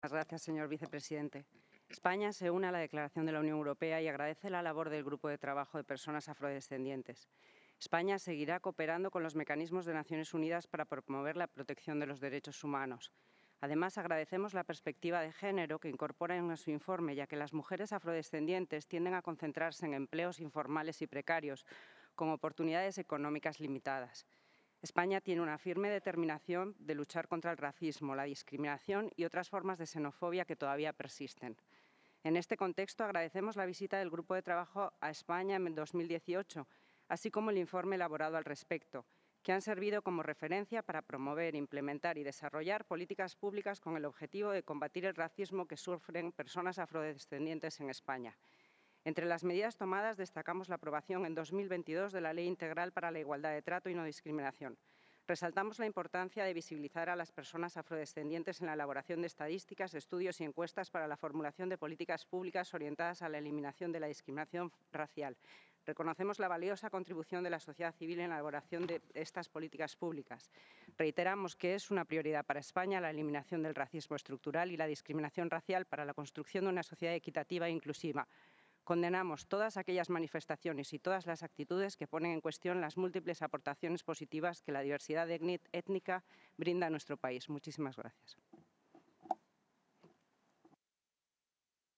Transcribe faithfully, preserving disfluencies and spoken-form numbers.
Gracias, señor vicepresidente. España se une a la Declaración de la Unión Europea y agradece la labor del Grupo de Trabajo de Personas Afrodescendientes. España seguirá cooperando con los mecanismos de Naciones Unidas para promover la protección de los derechos humanos. Además, agradecemos la perspectiva de género que incorpora en su informe, ya que las mujeres afrodescendientes tienden a concentrarse en empleos informales y precarios, con oportunidades económicas limitadas. España tiene una firme determinación de luchar contra el racismo, la discriminación y otras formas de xenofobia que todavía persisten. En este contexto, agradecemos la visita del Grupo de Trabajo a España en dos mil dieciocho, así como el informe elaborado al respecto, que han servido como referencia para promover, implementar y desarrollar políticas públicas con el objetivo de combatir el racismo que sufren personas afrodescendientes en España. Entre las medidas tomadas destacamos la aprobación en dos mil veintidós de la Ley Integral para la Igualdad de Trato y No Discriminación. Resaltamos la importancia de visibilizar a las personas afrodescendientes en la elaboración de estadísticas, estudios y encuestas para la formulación de políticas públicas orientadas a la eliminación de la discriminación racial. Reconocemos la valiosa contribución de la sociedad civil en la elaboración de estas políticas públicas. Reiteramos que es una prioridad para España la eliminación del racismo estructural y la discriminación racial para la construcción de una sociedad equitativa e inclusiva. Condenamos todas aquellas manifestaciones y todas las actitudes que ponen en cuestión las múltiples aportaciones positivas que la diversidad étnica brinda a nuestro país. Muchísimas gracias.